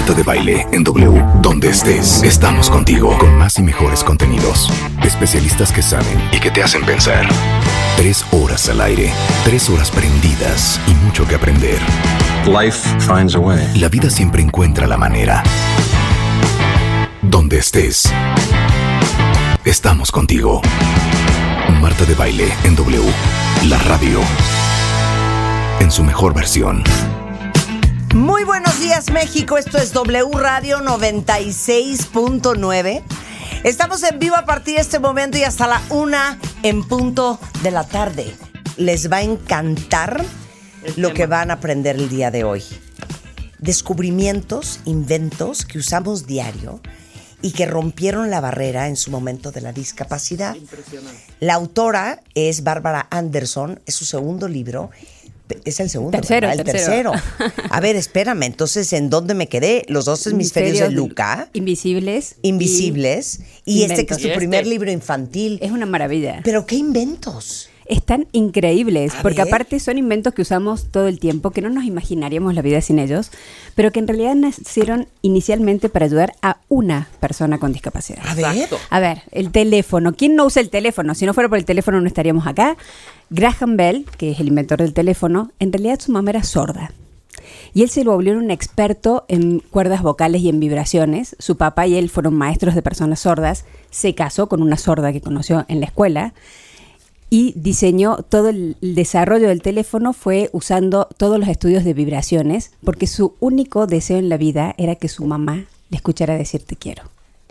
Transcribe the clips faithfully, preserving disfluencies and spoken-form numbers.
Marta de Baile en W. Donde estés, estamos contigo con más y mejores contenidos. Especialistas que saben y que te hacen pensar. Tres horas al aire, tres horas prendidas y mucho que aprender. Life finds a way. La vida siempre encuentra la manera. Donde estés, estamos contigo. Marta de Baile en W. La radio en su mejor versión. Muy buenos días, México. Esto es W Radio noventa y seis punto nueve. Estamos en vivo a partir de este momento y hasta la una en punto de la tarde. Les va a encantar lo que van a aprender el día de hoy. Descubrimientos, inventos que usamos diario y que rompieron la barrera en su momento de la discapacidad. Impresionante. La autora es Bárbara Anderson, es su segundo libro. Es el segundo, tercero, ¿verdad? El tercero. tercero. A ver, espérame, entonces, ¿en dónde me quedé? Los dos hemisferios, hemisferios de Luca. Invisibles. Invisibles. Y, y este que es tu primer este. libro infantil. Es una maravilla. ¿Pero qué inventos? Están increíbles, A porque ver. aparte son inventos que usamos todo el tiempo, que no nos imaginaríamos la vida sin ellos, pero que en realidad nacieron inicialmente para ayudar a una persona con discapacidad. A ver. Exacto. A ver, el teléfono. ¿Quién no usa el teléfono? Si no fuera por el teléfono no estaríamos acá. Graham Bell, que es el inventor del teléfono, en realidad su mamá era sorda. Y él se lo volvió un experto en cuerdas vocales y en vibraciones. Su papá y él fueron maestros de personas sordas. Se casó con una sorda que conoció en la escuela. Y diseñó todo el desarrollo del teléfono, fue usando todos los estudios de vibraciones, porque su único deseo en la vida era que su mamá le escuchara decir te quiero.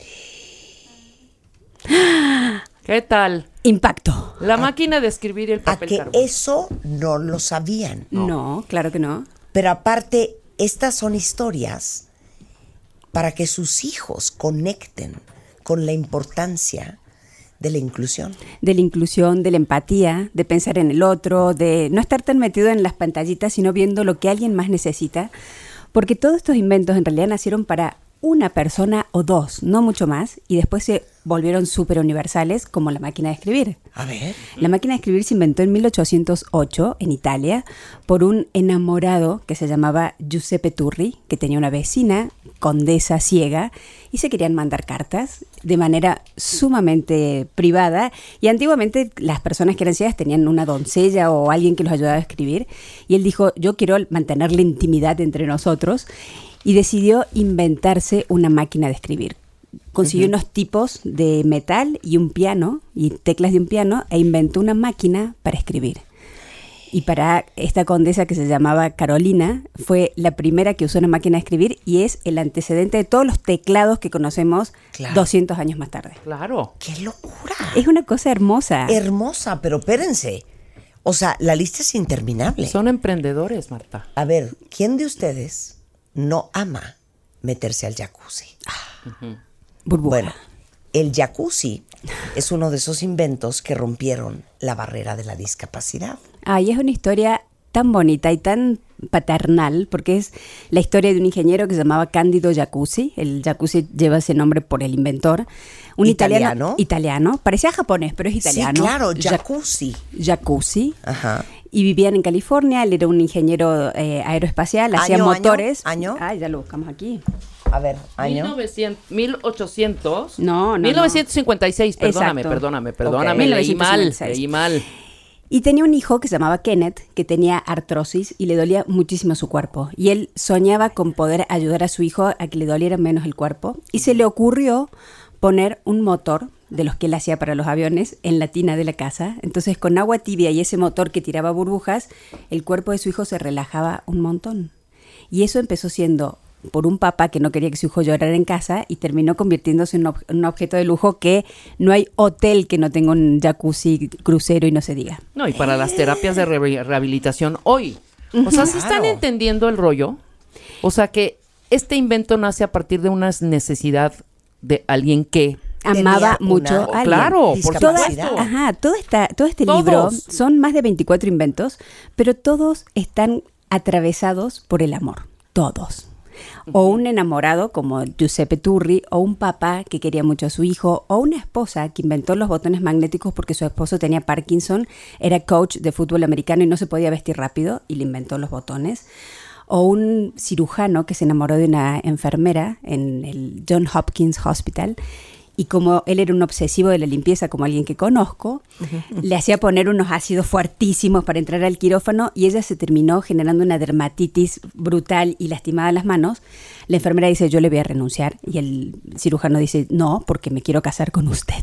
¿Qué tal? Impacto. La a, máquina de escribir y el papel a que carbón. Eso no lo sabían. No. no, claro que no. Pero aparte, estas son historias para que sus hijos conecten con la importancia de la inclusión. De la inclusión, de la empatía, de pensar en el otro, de no estar tan metido en las pantallitas, sino viendo lo que alguien más necesita. Porque todos estos inventos en realidad nacieron para una persona o dos, no mucho más, y después se volvieron súper universales, como la máquina de escribir. A ver. La máquina de escribir se inventó en mil ochocientos ocho en Italia por un enamorado que se llamaba Giuseppe Turri, que tenía una vecina, condesa ciega, y se querían mandar cartas de manera sumamente privada. Y antiguamente las personas que eran ciegas tenían una doncella o alguien que los ayudaba a escribir. Y él dijo, yo quiero mantener la intimidad entre nosotros. Y decidió inventarse una máquina de escribir. Consiguió uh-huh. unos tipos de metal y un piano, y teclas de un piano, e inventó una máquina para escribir. Y para esta condesa que se llamaba Carolina, fue la primera que usó una máquina de escribir y es el antecedente de todos los teclados que conocemos claro. doscientos años más tarde. Claro. ¡Qué locura! Es una cosa hermosa. Hermosa, pero espérense. O sea, la lista es interminable. Son emprendedores, Marta. A ver, ¿quién de ustedes no ama meterse al jacuzzi? Ah. Uh-huh. Burbuja. Bueno, el jacuzzi es uno de esos inventos que rompieron la barrera de la discapacidad. Ay, es una historia tan bonita y tan paternal, porque es la historia de un ingeniero que se llamaba Cándido Jacuzzi. El jacuzzi lleva ese nombre por el inventor. Un ¿Italiano? italiano. Italiano. Parecía japonés, pero es italiano. Sí, claro, jacuzzi. Jacuzzi. Ajá. Y vivían en California. Él era un ingeniero eh, aeroespacial, hacía ¿Año, motores. ¿Año? Ah, ya lo buscamos aquí. A ver, año. mil novecientos, mil ochocientos. No, no. mil novecientos cincuenta y seis, no. perdóname, Exacto. perdóname, perdóname. Okay. Leí mal, leí mal. Y tenía un hijo que se llamaba Kenneth, que tenía artrosis y le dolía muchísimo su cuerpo. Y él soñaba con poder ayudar a su hijo a que le doliera menos el cuerpo. Y se le ocurrió poner un motor de los que él hacía para los aviones en la tina de la casa. Entonces, con agua tibia y ese motor que tiraba burbujas, el cuerpo de su hijo se relajaba un montón. Y eso empezó siendo por un papá que no quería que su hijo llorara en casa y terminó convirtiéndose en un, ob- un objeto de lujo que no hay hotel que no tenga un jacuzzi, crucero y no se diga. No, y para las terapias de re- rehabilitación hoy. O sea, ¿se están entendiendo el rollo? O sea, que este invento nace a partir de una necesidad de alguien que amaba mucho a alguien. Claro, por Toda, supuesto. ajá, todo, esta, todo este Todos. libro son más de veinticuatro inventos, pero todos están atravesados por el amor. Todos. O un enamorado como Giuseppe Turri, o un papá que quería mucho a su hijo, o una esposa que inventó los botones magnéticos porque su esposo tenía Parkinson, era coach de fútbol americano y no se podía vestir rápido y le inventó los botones. O un cirujano que se enamoró de una enfermera en el Johns Hopkins Hospital. Y como él era un obsesivo de la limpieza, como alguien que conozco, uh-huh. le hacía poner unos ácidos fuertísimos para entrar al quirófano y ella se terminó generando una dermatitis brutal y lastimada las manos. La enfermera dice, yo le voy a renunciar. Y el cirujano dice, no, porque me quiero casar con usted.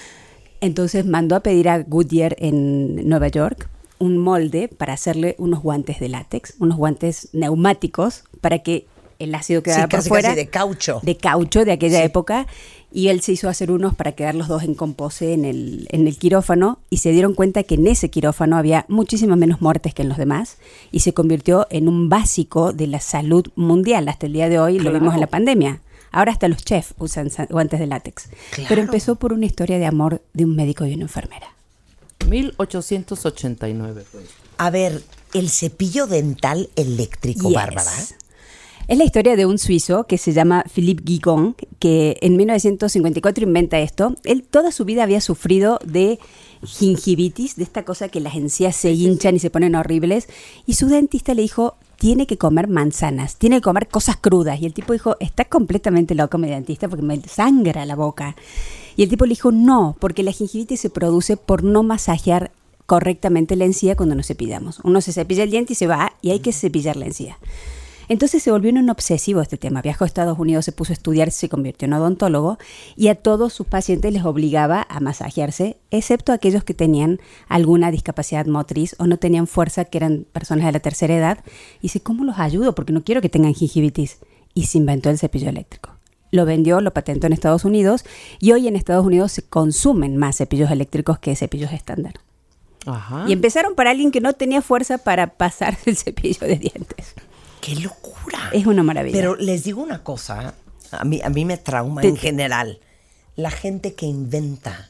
Entonces mandó a pedir a Goodyear en Nueva York un molde para hacerle unos guantes de látex, unos guantes neumáticos para que el ácido quedara sí, por casi, fuera. Casi de caucho. De caucho de aquella sí. época. Y él se hizo hacer unos para quedar los dos en compose en el, en el quirófano y se dieron cuenta que en ese quirófano había muchísimas menos muertes que en los demás y se convirtió en un básico de la salud mundial. Hasta el día de hoy claro. lo vimos en la pandemia. Ahora hasta los chefs usan guantes de látex. Claro. Pero empezó por una historia de amor de un médico y una enfermera. mil ochocientos ochenta y nueve. Pues. A ver, el cepillo dental eléctrico, yes. Bárbara. Es la historia de un suizo que se llama Philippe Guigon, que en mil novecientos cincuenta y cuatro inventa esto. Él toda su vida había sufrido de gingivitis, de esta cosa que las encías se hinchan y se ponen horribles. Y su dentista le dijo, tiene que comer manzanas, tiene que comer cosas crudas. Y el tipo dijo, está completamente loco mi dentista porque me sangra la boca. Y el tipo le dijo, no, porque la gingivitis se produce por no masajear correctamente la encía cuando nos cepillamos. Uno se cepilla el diente y se va y hay que cepillar la encía. Entonces se volvió un obsesivo este tema. Viajó a Estados Unidos, se puso a estudiar, se convirtió en odontólogo y a todos sus pacientes les obligaba a masajearse, excepto a aquellos que tenían alguna discapacidad motriz o no tenían fuerza, que eran personas de la tercera edad. Y dice, ¿cómo los ayudo? Porque no quiero que tengan gingivitis. Y se inventó el cepillo eléctrico. Lo vendió, lo patentó en Estados Unidos y hoy en Estados Unidos se consumen más cepillos eléctricos que cepillos estándar. Ajá. Y empezaron para alguien que no tenía fuerza para pasar el cepillo de dientes. ¡Qué locura! Es una maravilla. Pero les digo una cosa, a mí, a mí me trauma Te, en general, la gente que inventa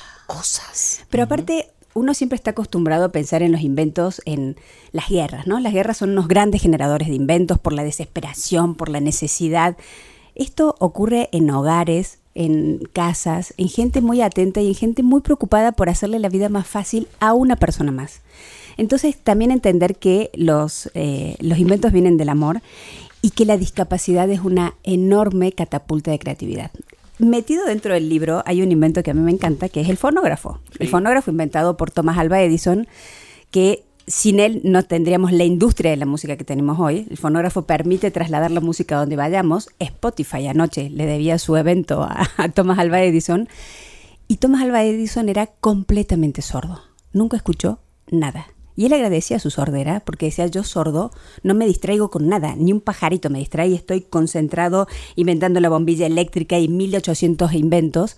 cosas. Pero aparte, uno siempre está acostumbrado a pensar en los inventos en las guerras, ¿no? Las guerras son unos grandes generadores de inventos por la desesperación, por la necesidad. Esto ocurre en hogares, en casas, en gente muy atenta y en gente muy preocupada por hacerle la vida más fácil a una persona más. Entonces, también entender que los, eh, los inventos vienen del amor y que la discapacidad es una enorme catapulta de creatividad. Metido dentro del libro hay un invento que a mí me encanta, que es el fonógrafo. Sí. El fonógrafo inventado por Thomas Alva Edison, que sin él no tendríamos la industria de la música que tenemos hoy. El fonógrafo permite trasladar la música a donde vayamos. Spotify anoche le debía su evento a, a Thomas Alva Edison. Y Thomas Alva Edison era completamente sordo. Nunca escuchó nada. Y él agradecía su sordera porque decía, yo sordo no me distraigo con nada, ni un pajarito me distrae y estoy concentrado inventando la bombilla eléctrica y mil ochocientos inventos.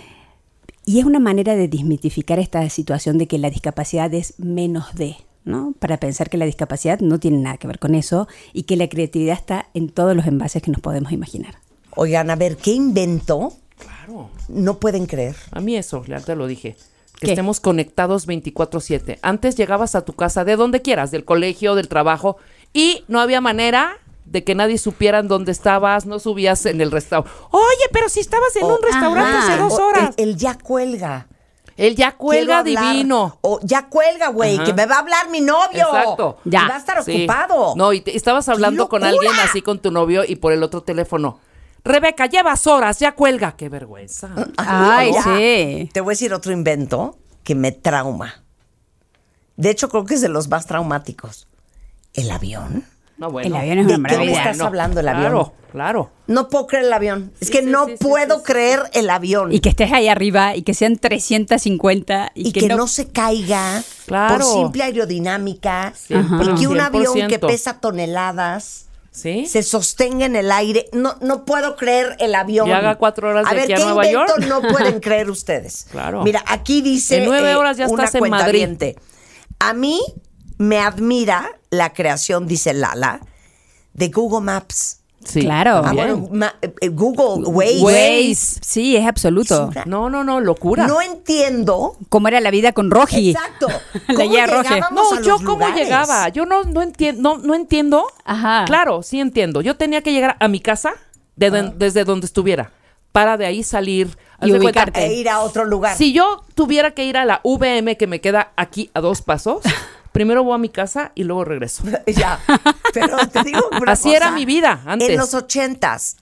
Y es una manera de desmitificar esta situación de que la discapacidad es menos de, ¿no? Para pensar que la discapacidad no tiene nada que ver con eso y que la creatividad está en todos los envases que nos podemos imaginar. Oigan, a ver, ¿qué inventó? Claro. No pueden creer. A mí eso, ya te lo dije. Que ¿Qué? Estemos conectados veinticuatro siete. Antes llegabas a tu casa de donde quieras, del colegio, del trabajo, y no había manera de que nadie supiera dónde estabas, no subías en el restaurante. Oye, pero si estabas en O- un restaurante ajá. hace dos O horas. El, el ya cuelga. Él ya cuelga Quiero hablar. divino. O ya cuelga, güey, Ajá. que me va a hablar mi novio. Exacto. Ya. Y va a estar Sí. ocupado. No, y te- estabas hablando con locura! alguien así con tu novio y por el otro teléfono. Rebeca, llevas horas, ya cuelga. Qué vergüenza. Ay, ya. sí. Te voy a decir otro invento que me trauma. De hecho, creo que es de los más traumáticos. El avión. No, bueno. El avión es ¿De una qué me maravilla. estás hablando, el avión? Claro, claro. No puedo creer el avión. Es Sí, que sí, no sí, sí, puedo sí, sí. creer el avión. Y que estés ahí arriba y que sean trescientos cincuenta y, Y que, no, se caiga Claro. por simple aerodinámica. Siempre, Y que un avión que cien por ciento. pesa toneladas ¿Sí? se sostenga en el aire. No, no puedo creer el avión. Y haga cuatro horas a de ver, aquí a ¿qué Nueva invento York? no pueden creer ustedes? Claro. Mira, aquí dice En nueve eh, horas ya una estás en Madrid. cuentaviente. A mí me admira la creación, dice Lala, de Google Maps. Sí. Claro. Ah, también. bueno, ma- eh, Google Waze. Waze. Sí, es absoluto. Es una- No, no, no, locura. No entiendo. ¿Cómo era la vida con Roji? Exacto. La ¿Cómo guía Roji. llegábamos No, a yo los cómo lugares? llegaba. Yo no, no entiendo, no, no entiendo. Ajá. Claro, sí entiendo. Yo tenía que llegar a mi casa de don- desde donde estuviera. Para de ahí salir. Haz Y de cuenta, ubicarte. E ir a otro lugar. si yo tuviera que ir a la V M que me queda aquí a dos pasos, primero voy a mi casa y luego regreso. Ya, pero te digo una Así cosa, era mi vida antes. En los ochentas,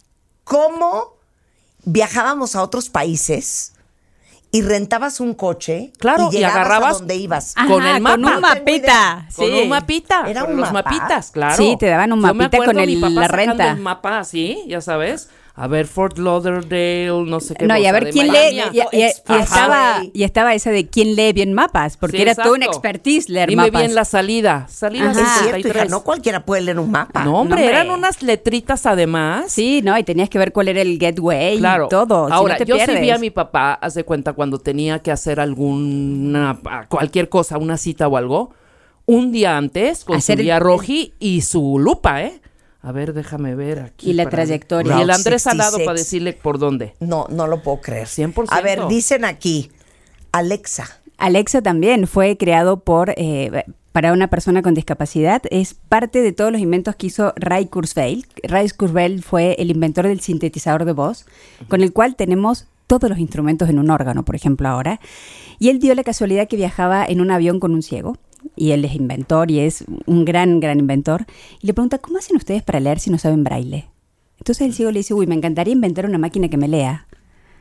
¿cómo viajábamos a otros países y rentabas un coche Claro, y y llegabas agarrabas- a donde ibas? Ajá, con el mapa. con un mapita. Con Sí. un mapita. ¿Era con un los mapa? mapitas, claro. Sí, te daban un Yo me mapita acuerdo con mi el- papá la sacando renta. el mapa así, ya sabes. A ver, Fort Lauderdale, no sé qué. No, y a cosa, ver de quién Miami. lee, y, y- y Ajá. estaba, y estaba esa de quién lee bien mapas, porque Sí, era todo un exacto. expertise leer Dime mapas. bien la salida. Salida Ajá. Es cierto, sesenta y hija, tres. no cualquiera puede leer un mapa. No, hombre, No, hombre. eran unas letritas además. Sí, no, y tenías que ver cuál era el gateway Claro. y todo. si Ahora, no te yo sí pierdes. vi a mi papá, hace cuenta, cuando tenía que hacer alguna, cualquier cosa, una cita o algo, un día antes, con Hacer su el- guía roji y su lupa, ¿eh? A ver, déjame ver aquí. Y la para- trayectoria. Y el Route Andrés al lado sesenta y seis. para decirle por dónde. No, no lo puedo creer. cien por ciento. A ver, dicen aquí, Alexa. Alexa también fue creado por eh, para una persona con discapacidad. Es parte de todos los inventos que hizo Ray Kurzweil. Ray Kurzweil fue el inventor del sintetizador de voz, con el cual tenemos todos los instrumentos en un órgano, por ejemplo, ahora. Y él dio la casualidad que viajaba en un avión con un ciego. Y él es inventor y es un gran, gran inventor. Y le pregunta, ¿cómo hacen ustedes para leer si no saben braille? Entonces el ciego le dice, uy, me encantaría inventar una máquina que me lea.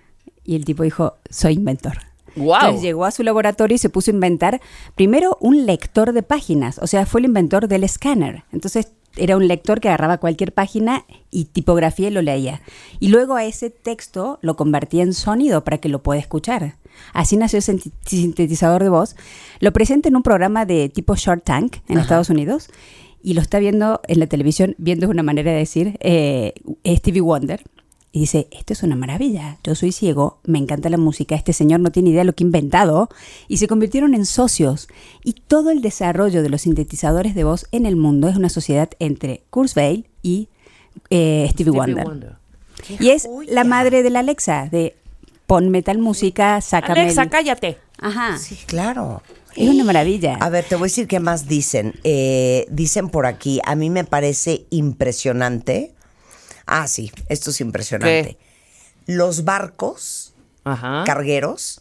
Y el tipo dijo, soy inventor. ¡Guau! Entonces llegó a su laboratorio y se puso a inventar primero un lector de páginas. O sea, fue el inventor del escáner. Entonces era un lector que agarraba cualquier página y tipografía y lo leía. Y luego a ese texto lo convertía en sonido para que lo pueda escuchar. Así nació el sinti- sintetizador de voz. Lo presenta en un programa de tipo Shark Tank en Ajá. Estados Unidos y lo está viendo en la televisión, viendo es una manera de decir, eh, Stevie Wonder. Y dice, esto es una maravilla, yo soy ciego, me encanta la música, este señor no tiene idea de lo que ha inventado. Y se convirtieron en socios. Y todo el desarrollo de los sintetizadores de voz en el mundo es una sociedad entre Kurzweil y eh, Stevie, Stevie Wonder. Wonder. Y es joya! la madre de la Alexa, de ponme tal música, sácame Alexa, el- cállate. Ajá, Sí, claro. es una maravilla. A ver, te voy a decir qué más dicen. Eh, dicen por aquí, a mí me parece impresionante. Ah, sí, esto es impresionante. Los barcos Ajá. cargueros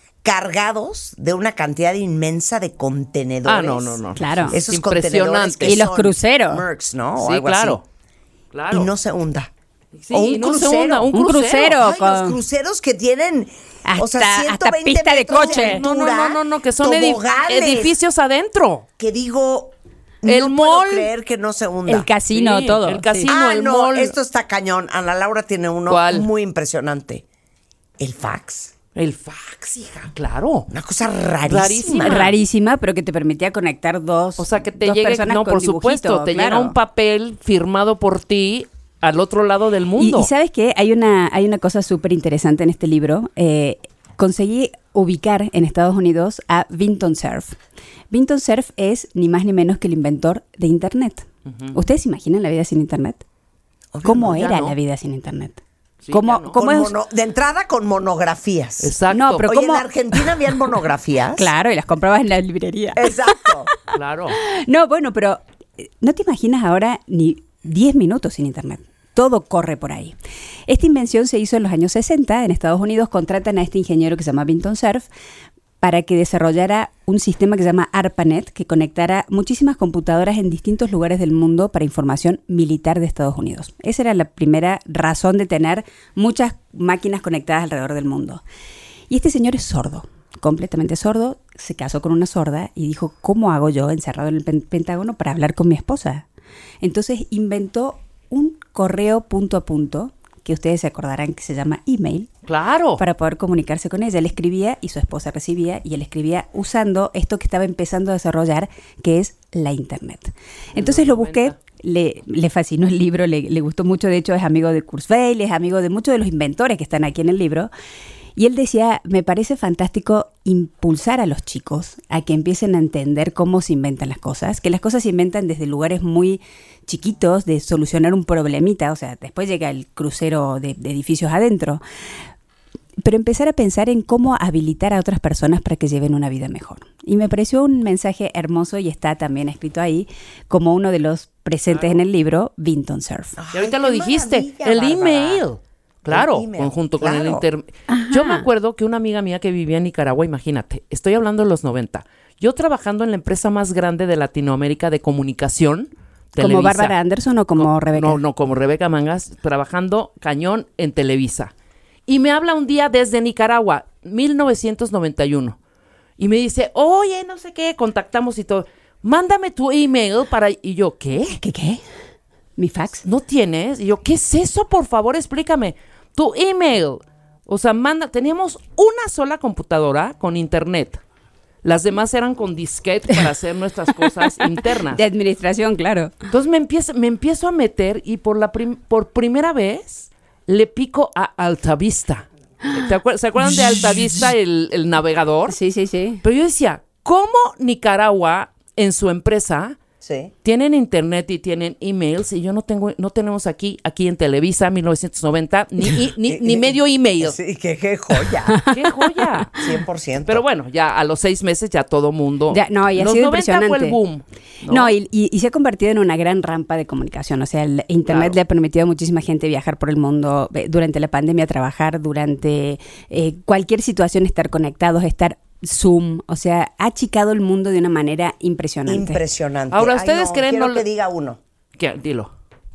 cargados de una cantidad inmensa de contenedores. Ah, no, no, no. Claro. Esos Impresionante. contenedores que Y los son cruceros. Mercs, ¿no? O Sí, algo claro. así. Claro. Y no se hunda. Sí, o un no se crucero. hunda, un Un crucero. crucero. Ay, con- los cruceros que tienen o sea, Hasta- ciento hasta veinte pista de metros coche. No, no, altura, no, no, no, que son edif- toboganes, edificios adentro. que digo, El no mall. puedo creer que no se hunda. El casino, Sí, todo. el sí. casino. Ah, el no, mall. esto está cañón. Ana Laura tiene uno ¿Cuál? muy impresionante. El fax. El fax, hija, claro. Una cosa rarísima. Rarísima. Rarísima, pero que te permitía conectar dos O sea, que te dos llegue, personas no, con por dibujito, supuesto, te claro. llega un papel firmado por ti al otro lado del Y, mundo. y ¿sabes qué? Hay una, hay una cosa súper interesante en este libro. Eh, conseguí ubicar en Estados Unidos a Vinton Cerf. Vinton Cerf es ni más ni menos que el inventor de Internet. ¿Ustedes se imaginan la vida sin Internet? Obvio, ¿Cómo no, ya era no. la vida sin Internet? Sí, ¿Cómo, ya no. cómo Con es? mono- de entrada con monografías. Exacto. No, pero Oye, ¿cómo? en Argentina habían monografías. Claro, y las comprabas en la librería. Exacto. Claro. No, bueno, pero eh, no te imaginas ahora ni diez minutos sin Internet. Todo corre por ahí. Esta invención se hizo en los años sesenta. En Estados Unidos contratan a este ingeniero que se llama Vinton Cerf para que desarrollara un sistema que se llama ARPANET, que conectara muchísimas computadoras en distintos lugares del mundo para información militar de Estados Unidos. Esa era la primera razón de tener muchas máquinas conectadas alrededor del mundo. Y este señor es sordo, completamente sordo, se casó con una sorda y dijo, ¿cómo hago yo encerrado en el pen- Pentágono para hablar con mi esposa? Entonces inventó un correo punto a punto, que ustedes se acordarán que se llama email, Claro. para poder comunicarse con ella. Él escribía y su esposa recibía, y él escribía usando esto que estaba empezando a desarrollar, que es la Internet. Entonces lo busqué, le, le fascinó el libro, le, le gustó mucho, de hecho es amigo de Kurzweil, es amigo de muchos de los inventores que están aquí en el libro. Y él decía, me parece fantástico impulsar a los chicos a que empiecen a entender cómo se inventan las cosas, que las cosas se inventan desde lugares muy chiquitos, de solucionar un problemita, o sea, después llega el crucero de, de edificios adentro, pero empezar a pensar en cómo habilitar a otras personas para que lleven una vida mejor. Y me pareció un mensaje hermoso y está también escrito ahí como uno de los presentes Claro. en el libro, Vinton Cerf. Y ahorita Ay, lo qué dijiste, maravilla, el Bárbara. email. Claro, El email, conjunto con el claro. inter... Ajá. Yo me acuerdo que una amiga mía que vivía en Nicaragua, imagínate, estoy hablando de los noventa, Yo trabajando en la empresa más grande de Latinoamérica de comunicación, ¿Como Televisa. Bárbara Anderson o como No, Rebeca? No, no, como Rebeca Mangas, trabajando cañón en Televisa. Y me habla un día desde Nicaragua, mil novecientos noventa y uno. Y me dice, oye, no sé qué, contactamos y todo. Mándame tu email para... Y yo, ¿qué? ¿Qué qué? ¿Mi fax? ¿No tienes? Y yo, ¿qué es eso? Por favor, explícame. Tu email. O sea, manda... Teníamos una sola computadora con internet. Las demás eran con disquete para hacer nuestras cosas internas. De administración, claro. Entonces me empiezo, me empiezo a meter y por, la prim- por primera vez le pico a Altavista. ¿Te acuer- ¿Se acuerdan de Altavista, el, el navegador? Sí, sí, sí. Pero yo decía, ¿cómo Nicaragua en su empresa Sí. tienen internet y tienen emails y yo no tengo, no tenemos aquí, aquí en Televisa mil novecientos noventa ni, ni, ni, ni medio email? Sí, qué, qué joya. ¡Qué joya! cien por ciento. Pero bueno, ya a los seis meses ya todo mundo... Ya, no, y ha los sido noventa impresionante. fue el boom. No, no y, y, y se ha convertido en una gran rampa de comunicación. O sea, el internet Claro. le ha permitido a muchísima gente viajar por el mundo, eh, durante la pandemia trabajar, durante eh, cualquier situación estar conectados, estar Zoom. O sea, ha achicado el mundo de una manera impresionante. Impresionante. Ahora, Ay, ¿ustedes no, creen quiero no que le- diga uno. ¿Qué? Dilo.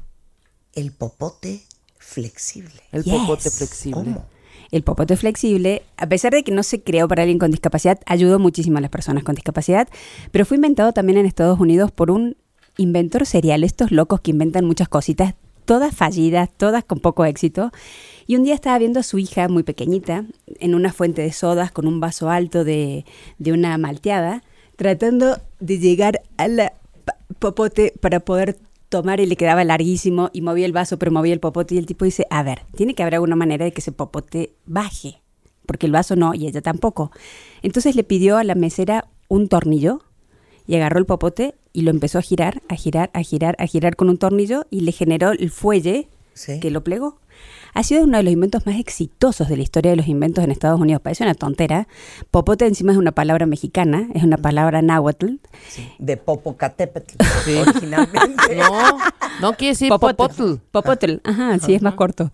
El popote flexible. El Yes. popote flexible. ¿Cómo? El popote flexible, a pesar de que no se creó para alguien con discapacidad, ayudó muchísimo a las personas con discapacidad, pero fue inventado también en Estados Unidos por un inventor serial, estos locos que inventan muchas cositas, todas fallidas, todas con poco éxito. Y un día estaba viendo a su hija muy pequeñita en una fuente de sodas con un vaso alto de, de una malteada, tratando de llegar a la pa- popote para poder tomar, y le quedaba larguísimo y movía el vaso, pero movía el popote y el tipo dice, a ver, tiene que haber alguna manera de que ese popote baje, porque el vaso no y ella tampoco. Entonces le pidió a la mesera un tornillo y agarró el popote y lo empezó a girar, a girar, a girar, a girar con un tornillo y le generó el fuelle Sí. que lo plegó. Ha sido uno de los inventos más exitosos de la historia de los inventos en Estados Unidos. Parece una tontera. Popote encima es una palabra mexicana, es una palabra náhuatl. De Popocatépetl, Sí. originalmente. No, no quiere decir popotl. Popotl, ajá, sí, es más corto.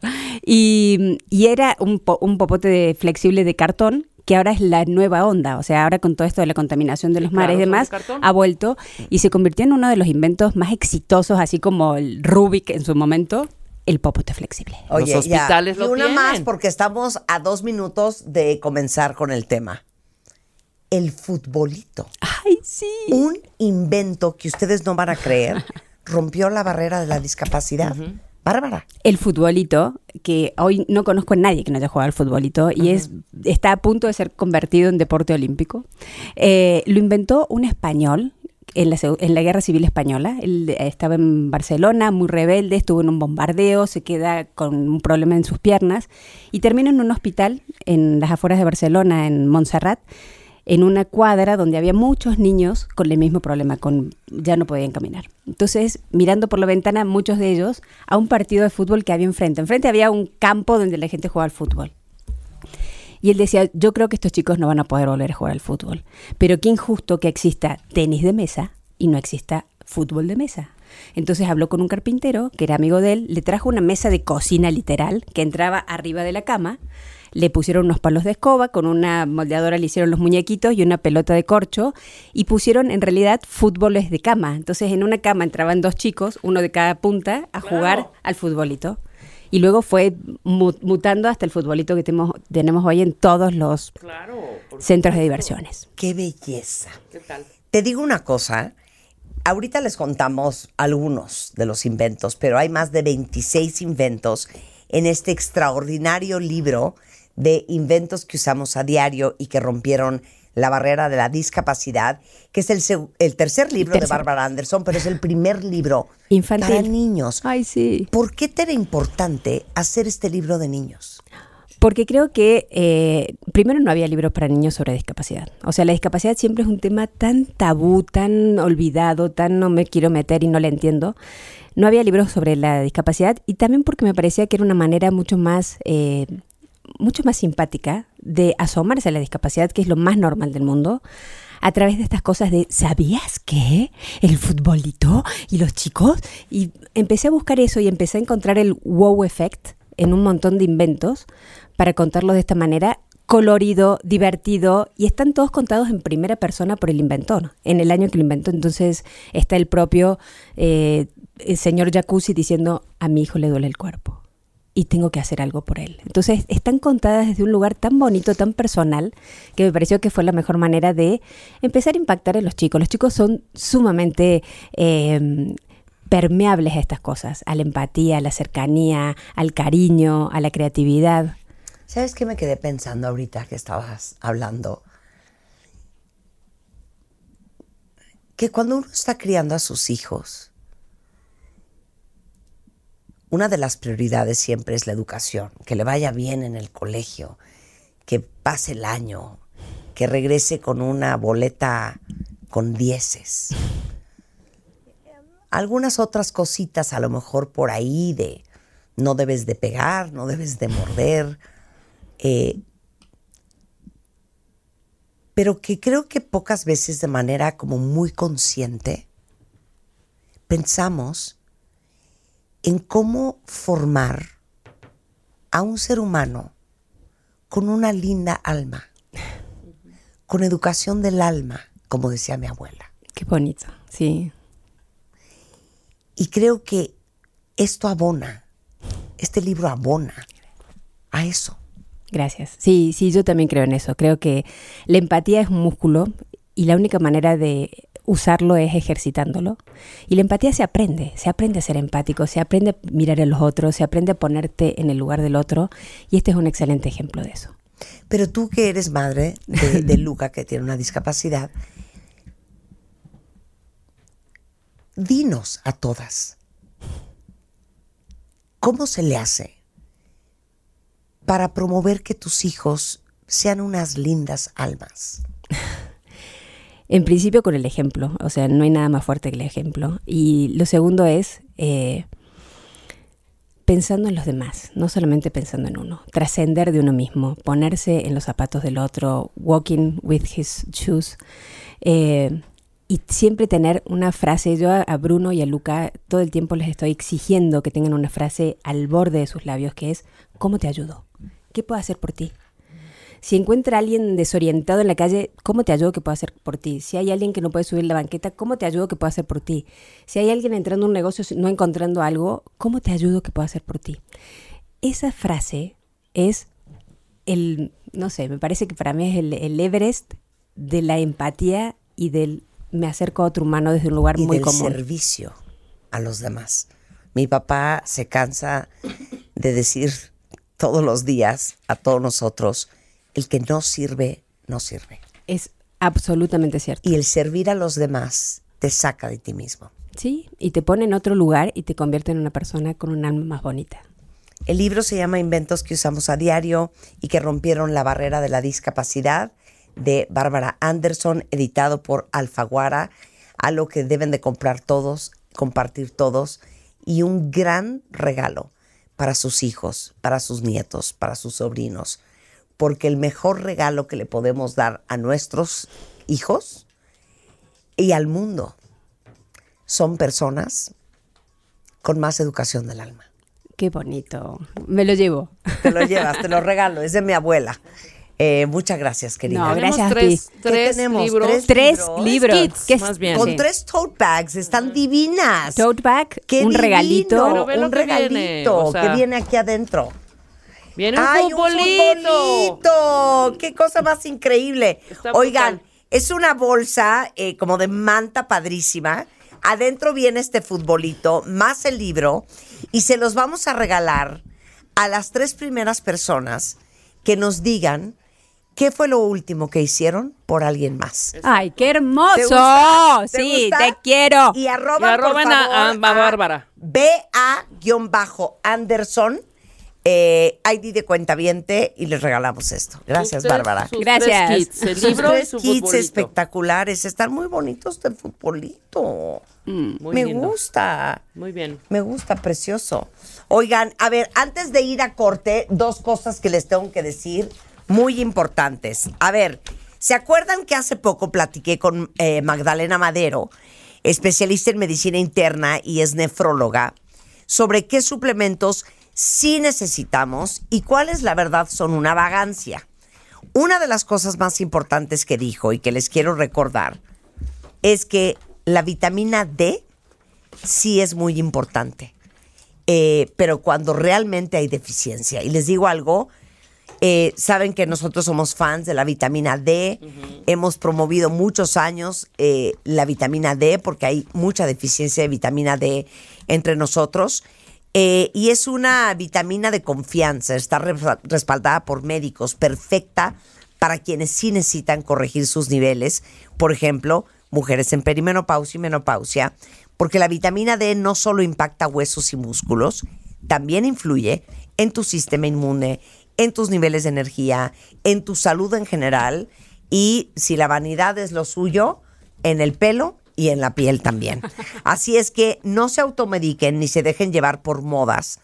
Y, y era un, po- un popote de- flexible de cartón, que ahora es la nueva onda. O sea, ahora con todo esto de la contaminación de los claro, mares y son de demás, cartón. ha vuelto y se convirtió en uno de los inventos más exitosos, así como el Rubik en su momento, el popote flexible. Oye, Los hospitales ya. lo Y una tienen. más porque estamos a dos minutos de comenzar con el tema. El futbolito. ¡Ay, sí! Un invento que ustedes no van a creer rompió la barrera de la discapacidad. Bárbara. El futbolito, que hoy no conozco a nadie que no haya jugado al futbolito y es está a punto de ser convertido en deporte olímpico. Eh, lo inventó un español en la, seg- en la Guerra Civil Española. Él eh, estaba en Barcelona, muy rebelde, estuvo en un bombardeo, se queda con un problema en sus piernas y termina en un hospital en las afueras de Barcelona, en Montserrat, en una cuadra donde había muchos niños con el mismo problema, con ya no podían caminar. Entonces, mirando por la ventana, muchos de ellos, a un partido de fútbol que había enfrente. Enfrente había un campo donde la gente jugaba al fútbol. Y él decía, yo creo que estos chicos no van a poder volver a jugar al fútbol. Pero qué injusto que exista tenis de mesa y no exista fútbol de mesa. Entonces habló con un carpintero, que era amigo de él, le trajo una mesa de cocina literal, que entraba arriba de la cama, le pusieron unos palos de escoba, con una moldeadora le hicieron los muñequitos y una pelota de corcho, y pusieron en realidad fútboles de cama. Entonces en una cama entraban dos chicos, uno de cada punta, a jugar Claro. al futbolito. Y luego fue mu- mutando hasta el futbolito que tenemos, tenemos hoy en todos los Claro. por centros de supuesto. diversiones. Qué belleza. ¿Qué tal? Te digo una cosa. Ahorita les contamos algunos de los inventos, pero hay más de veintiséis inventos en este extraordinario libro de inventos que usamos a diario y que rompieron la barrera de la discapacidad, que es el, seg- el tercer libro de tercer. Bárbara Anderson, pero es el primer libro Infantil. para niños. Ay, sí. ¿Por qué te era importante hacer este libro de niños? Porque creo que eh, primero no había libros para niños sobre discapacidad. O sea, la discapacidad siempre es un tema tan tabú, tan olvidado, tan no me quiero meter y no le entiendo. No había libros sobre la discapacidad y también porque me parecía que era una manera mucho más, eh, mucho más simpática de asomarse a la discapacidad, que es lo más normal del mundo, a través de estas cosas de ¿sabías qué? El futbolito y los chicos. Y empecé a buscar eso y empecé a encontrar el wow effect en un montón de inventos para contarlo de esta manera colorido, divertido, y están todos contados en primera persona por el inventor, en el año que lo inventó. Entonces está el propio eh, el señor Jacuzzi diciendo, a mi hijo le duele el cuerpo y tengo que hacer algo por él. Entonces están contadas desde un lugar tan bonito, tan personal, que me pareció que fue la mejor manera de empezar a impactar a los chicos. Los chicos son sumamente eh, permeables a estas cosas, a la empatía, a la cercanía, al cariño, a la creatividad. ¿Sabes qué me quedé pensando ahorita que estabas hablando? Que cuando uno está criando a sus hijos, una de las prioridades siempre es la educación, que le vaya bien en el colegio, que pase el año, que regrese con una boleta con dieces. Algunas otras cositas a lo mejor por ahí de no debes de pegar, no debes de morder, eh, pero que creo que pocas veces de manera como muy consciente pensamos en cómo formar a un ser humano con una linda alma, con educación del alma, como decía mi abuela. Qué bonito, sí. Y creo que esto abona, este libro abona a eso. Gracias. Sí, sí, yo también creo en eso. Creo que la empatía es un músculo y la única manera de usarlo es ejercitándolo. Y la empatía se aprende, se aprende a ser empático, se aprende a mirar a los otros, se aprende a ponerte en el lugar del otro, y este es un excelente ejemplo de eso. Pero tú que eres madre de, de Luca, que tiene una discapacidad, dinos a todas, ¿cómo se le hace para promover que tus hijos sean unas lindas almas? En principio con el ejemplo, o sea, no hay nada más fuerte que el ejemplo. Y lo segundo es eh, pensando en los demás, no solamente pensando en uno. Trascender de uno mismo, ponerse en los zapatos del otro, walking with his shoes. Eh, y siempre tener una frase. Yo a, a Bruno y a Luca todo el tiempo les estoy exigiendo que tengan una frase al borde de sus labios, que es, ¿cómo te ayudo? ¿Qué puedo hacer por ti? Si encuentra a alguien desorientado en la calle, ¿cómo te ayudo que puedo hacer por ti? Si hay alguien que no puede subir la banqueta, ¿cómo te ayudo que puedo hacer por ti? Si hay alguien entrando a un negocio no encontrando algo, ¿cómo te ayudo que puedo hacer por ti? Esa frase es el, no sé, me parece que para mí es el, el Everest de la empatía y del me acerco a otro humano desde un lugar y muy del común. Servicio a los demás. Mi papá se cansa de decir todos los días a todos nosotros, el que no sirve, no sirve. Es absolutamente cierto. Y el servir a los demás te saca de ti mismo. Sí, y te pone en otro lugar y te convierte en una persona con un alma más bonita. El libro se llama Inventos que usamos a diario y que rompieron la barrera de la discapacidad, de Bárbara Anderson, editado por Alfaguara, algo que deben de comprar todos, compartir todos, y un gran regalo para sus hijos, para sus nietos, para sus sobrinos, porque el mejor regalo que le podemos dar a nuestros hijos y al mundo son personas con más educación del alma. Qué bonito. Me lo llevo. Te lo llevas, te lo regalo, es de mi abuela. Eh, muchas gracias, querida. No, gracias a tres, ti. tres tenemos? libros. ¿Tres Tres libros? libros. Kits, ¿Qué es? más bien. Con Sí. tres tote bags, están divinas. Tote bag, ¡Qué un divino! regalito. Pero ve lo un que regalito viene, o sea, que viene aquí adentro. Viene un ¡Ay, futbolito. un futbolito! ¡Qué cosa más increíble! Está Oigan, brutal. es una bolsa eh, como de manta padrísima. Adentro viene este futbolito, más el libro, y se los vamos a regalar a las tres primeras personas que nos digan qué fue lo último que hicieron por alguien más. Ay, qué hermoso. ¿Te gusta? ¿Te Sí, gusta? te quiero. Y arroban, Y arroban por a- favor, a- a Bárbara. B A-Anderson, eh, I D de cuentaviente, y les regalamos esto. Gracias, Sus tres- Bárbara. sus Gracias. tres kits, el Sus libro y tres su kits futbolito. espectaculares. Están muy bonitos del futbolito. Muy Me lindo. gusta. Muy bien. Me gusta, precioso. Oigan, a ver, antes de ir a corte, dos cosas que les tengo que decir muy importantes. A ver, ¿se acuerdan que hace poco platiqué con eh, Magdalena Madero, especialista en medicina interna y es nefróloga, sobre qué suplementos sí necesitamos y cuáles, la verdad, son una vagancia? Una de las cosas más importantes que dijo y que les quiero recordar es que la vitamina D sí es muy importante, eh, pero cuando realmente hay deficiencia. Y les digo algo, eh, saben que nosotros somos fans de la vitamina D, uh-huh. Hemos promovido muchos años eh, la vitamina D porque hay mucha deficiencia de vitamina D entre nosotros. Eh, y es una vitamina de confianza, está re- respaldada por médicos, perfecta para quienes sí necesitan corregir sus niveles. Por ejemplo, mujeres en perimenopausia y menopausia, porque la vitamina D no solo impacta huesos y músculos, también influye en tu sistema inmune, en tus niveles de energía, en tu salud en general, y si la vanidad es lo suyo, en el pelo y en la piel también. Así es que no se automediquen ni se dejen llevar por modas.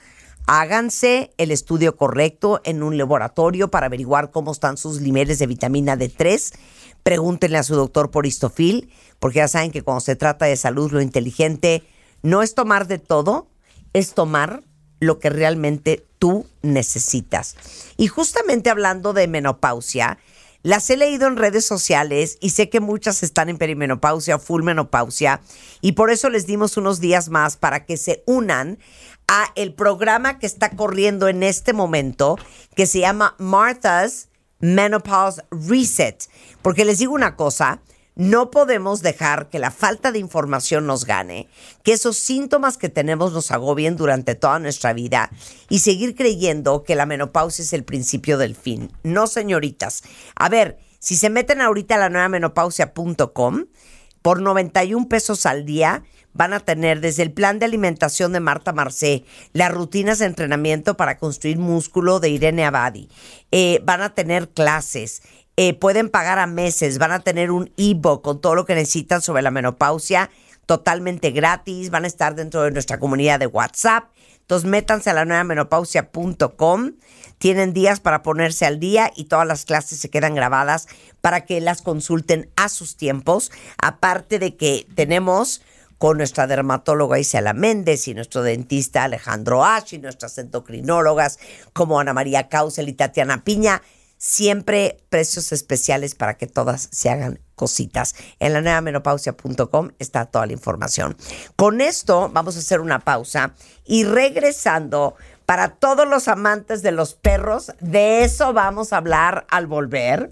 Háganse el estudio correcto en un laboratorio para averiguar cómo están sus niveles de vitamina D tres. Pregúntenle a su doctor por histofil, porque ya saben que cuando se trata de salud, lo inteligente no es tomar de todo, es tomar lo que realmente tú necesitas. Y justamente hablando de menopausia, las he leído en redes sociales y sé que muchas están en perimenopausia, full menopausia, y por eso les dimos unos días más para que se unan a el programa que está corriendo en este momento, que se llama Martha's Menopause Reset. Porque les digo una cosa, no podemos dejar que la falta de información nos gane, que esos síntomas que tenemos nos agobien durante toda nuestra vida y seguir creyendo que la menopausia es el principio del fin. No, señoritas. A ver, si se meten ahorita a la nueva menopausia punto com, por noventa y un pesos al día van a tener desde el plan de alimentación de Marta Marcé, las rutinas de entrenamiento para construir músculo de Irene Abadi, eh, van a tener clases, eh, pueden pagar a meses, van a tener un ebook con todo lo que necesitan sobre la menopausia, totalmente gratis, van a estar dentro de nuestra comunidad de WhatsApp. Entonces métanse a la nueva menopausia punto com, tienen días para ponerse al día y todas las clases se quedan grabadas para que las consulten a sus tiempos, aparte de que tenemos con nuestra dermatóloga Isela Méndez y nuestro dentista Alejandro Ash y nuestras endocrinólogas como Ana María Causel y Tatiana Piña, siempre precios especiales para que todas se hagan cositas. En la nueva menopausia punto com está toda la información. Con esto vamos a hacer una pausa y regresando, para todos los amantes de los perros, de eso vamos a hablar al volver,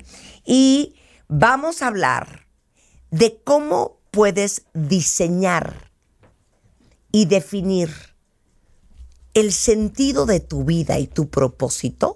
y vamos a hablar de cómo puedes diseñar y definir el sentido de tu vida y tu propósito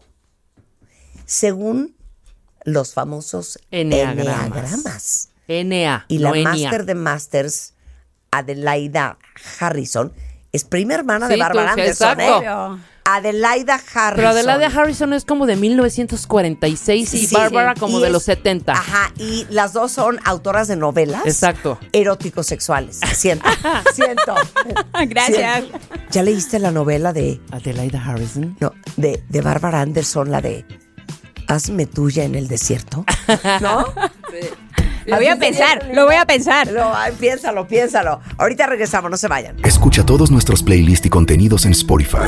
según los famosos Enneagramas. enneagramas. N A, Y no la Enia. máster de masters, Adelaida Harrison, es prima hermana Sí, de Bárbara tú, Anderson, exacto. ¿eh? Adelaida Harrison. Pero Adelaida Harrison es como de mil novecientos cuarenta y seis y Sí, Bárbara sí. como Y de es- los setenta. Ajá, y las dos son autoras de novelas. Exacto. Eróticos sexuales. Siento, siento. Gracias. Siento. ¿Ya leíste la novela de, Adelaida Harrison. no, de, de Bárbara Anderson, la de Hazme tuya en el desierto? ¿No? Lo voy a pensar, lo voy a pensar. No, ay, piénsalo, piénsalo. Ahorita regresamos, no se vayan. Escucha todos nuestros playlists y contenidos en Spotify.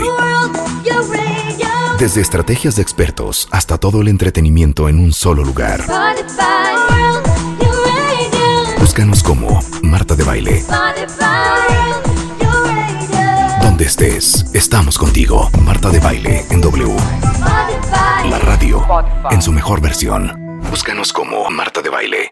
Desde estrategias de expertos hasta todo el entretenimiento en un solo lugar. Búscanos como Marta de Baile. Donde estés, estamos contigo. Marta de Baile en W. La radio en su mejor versión. Búscanos como Marta de Baile.